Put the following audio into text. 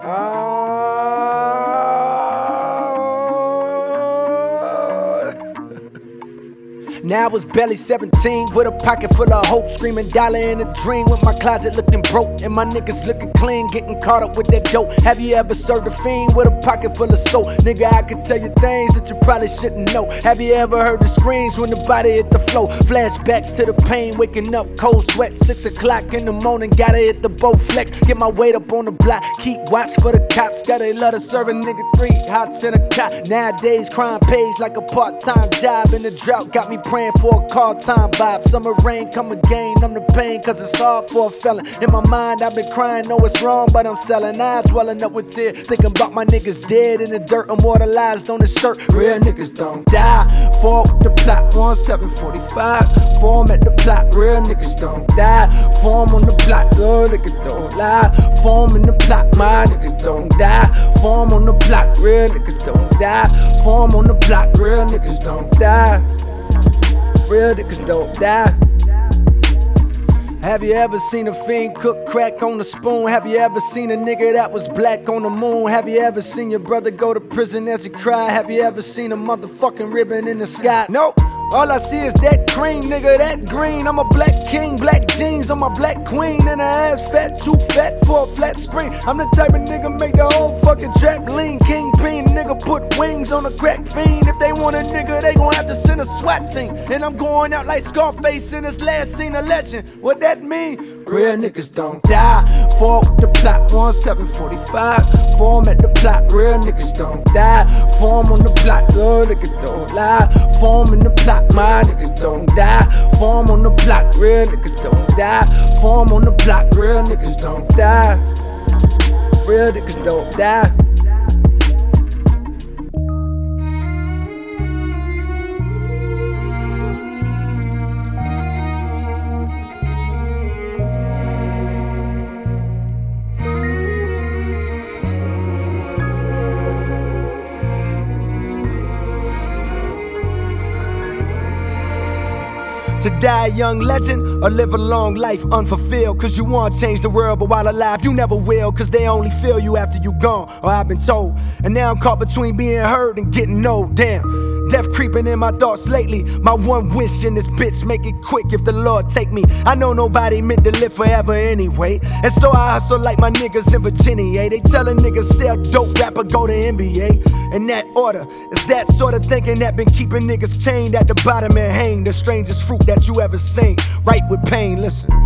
Now I was barely 17 with a pocket full of hope, screaming dollar in a dream with my closet looking broke and my niggas looking clean, getting caught up with that dope. Have you ever served a fiend with a pocket full of soap? Nigga, I can tell you things that you probably shouldn't know. Have you ever heard the screams when the body hit the floor? Flashbacks to the pain, waking up cold sweat, 6 o'clock in the morning, gotta hit the Bowflex, get my weight up on the block, keep watch for the cops, gotta love to serve a nigga 3 hots in a cot. Nowadays crime pays like a part-time job, and the drought got me praying for a call time vibe. Summer rain come again, I'm the pain cause it's hard for a felon. In my mind I've been crying, know it's wrong but I'm selling. Eyes swelling up with tears, thinking about my niggas dead in the dirt, immortalized on the shirt. Real niggas don't die. Fall with the plot, 1745. Form at the plot, real niggas don't die. Form on the plot, girl niggas don't lie. Form in the plot, my niggas don't die. Form on the plot, real niggas don't die. Form on the plot, real niggas don't die. Real niggas don't die. Have you ever seen a fiend cook crack on the spoon? Have you ever seen a nigga that was black on the moon? Have you ever seen your brother go to prison as he cried? Have you ever seen a motherfucking ribbon in the sky? Nope. All I see is that cream, nigga, that green. I'm a black king, black jeans on my black queen, and her ass fat, too fat for a flat screen. I'm the type of nigga make the whole fucking trap lean. Kingpin, nigga put wings on a crack fiend. If they want a nigga, they gon' have to send a SWAT team. And I'm going out like Scarface in his last scene, a legend. What that mean? Real niggas don't die. Fall with the plot, 1745. Form at the plot, real niggas don't die. Form on the plot, girl, niggas don't lie. Form in the plot, my niggas don't die. Form on the block, real niggas don't die. Form on the block, real niggas don't die. Real niggas don't die. To die a young legend or live a long life unfulfilled. Cause you wanna change the world, but while alive you never will. Cause they only feel you after you gone, or I've been told. And now I'm caught between being heard and getting old, damn. Death creeping in my thoughts lately. My one wish in this bitch, make it quick if the Lord take me. I know nobody meant to live forever anyway. And so I hustle like my niggas in Virginia. They tell a nigga sell dope, rapper go to NBA. In that order, it's that sort of thinking that been keeping niggas chained at the bottom and hang. The strangest fruit that you ever seen, right with pain, listen.